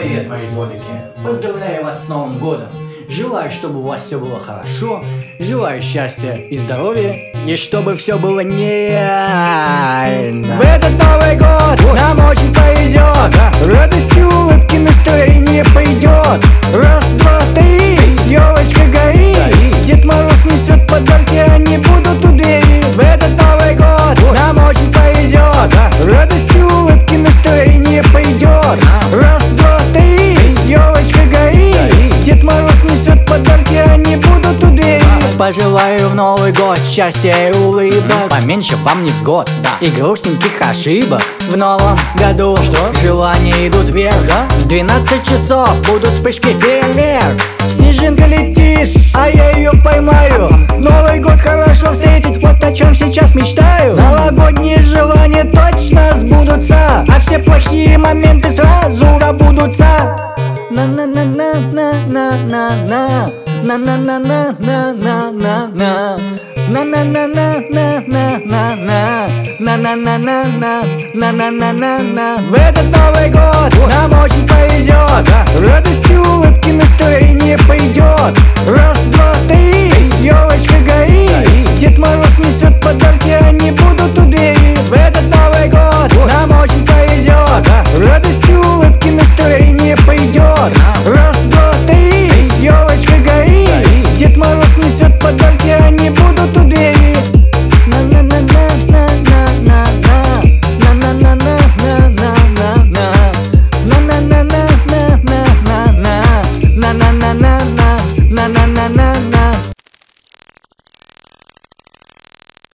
Привет, мои жолики! Поздравляю вас с Новым годом! Желаю, чтобы у вас все было хорошо, желаю счастья и здоровья, и чтобы все было нереально. В этот Новый год нам очень повезет, радость, улыбки, настроение пойдет. Раз, два, три, елочка горит, Дед Мороз несет подарки, они будут у двери. В этот Новый год нам очень повезет, радость, улыбки, настроение пойдет. Раз, два, три, елочка горит, Дед Мороз несет подарки, они будут у двери. Пожелаю в Новый год счастья и улыбок, поменьше вам невзгод, и грустненьких ошибок. В новом году желания идут вверх, в 12 часов будут вспышки фейерверк. Снежинка летит, а я ее поймаю. Новый год хорошо встретить, вот о чем сейчас мечтаю. Новогодние желания точно сбудутся, а все плохие моменты сразу забудутся. На-на-на-на-на-на-на-на, на-на-на-на-на-на-на, на-на-на-на-на-на-на, на-на-на-на-на-на-на-на. В этот Новый год нам очень повезет, радость, улыбки, настроение пойдет. Раз, два, три, елочка горит, Дед Мороз несет подарки, они будут